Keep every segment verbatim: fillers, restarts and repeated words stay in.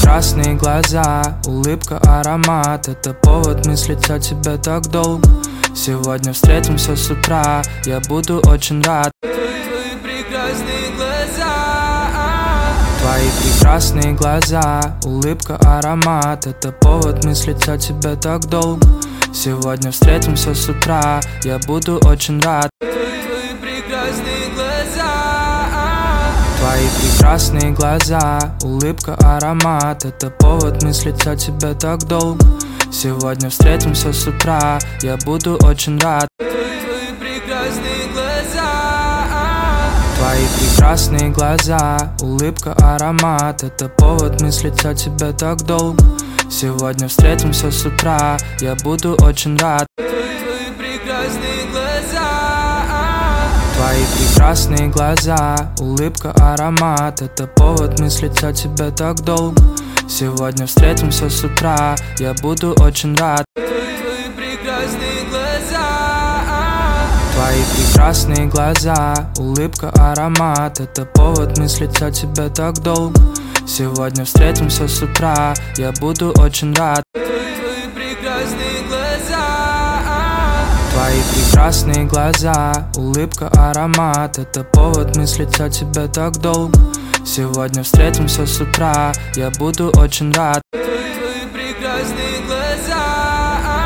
прекрасные глаза, улыбка, аромат — это повод мыслить о тебе так долго. Сегодня встретимся с утра, я буду очень рад. Твои прекрасные глаза, Твои прекрасные глаза, улыбка, аромат — это повод мыслить о тебе так долго. Сегодня встретимся с утра, я буду очень рад. твои прекрасные глаза, Твои прекрасные глаза, улыбка, аромат — это повод мыслить о тебе так долго. Сегодня встретимся с утра, я буду очень рад. твои прекрасные глаза, Твои прекрасные глаза, улыбка, аромат — это повод мыслить о тебе так долго. Сегодня встретимся с утра, я буду очень рад. твои прекрасные глаза, Твои прекрасные глаза, улыбка, аромат — это повод мыслить о тебе так долго. Сегодня встретимся с утра, я буду очень рад. твои прекрасные глаза, Твои прекрасные глаза, улыбка, аромат — это повод мыслить о тебе так долго. Сегодня встретимся с утра, я буду очень рад. твои прекрасные глаза, Твои прекрасные глаза, улыбка, аромат — это повод мыслить о тебе так долго. Сегодня встретимся с утра, я буду очень рад. твои прекрасные глаза,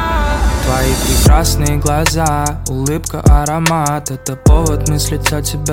Твои прекрасные глаза, улыбка, аромат — это повод мыслить о тебе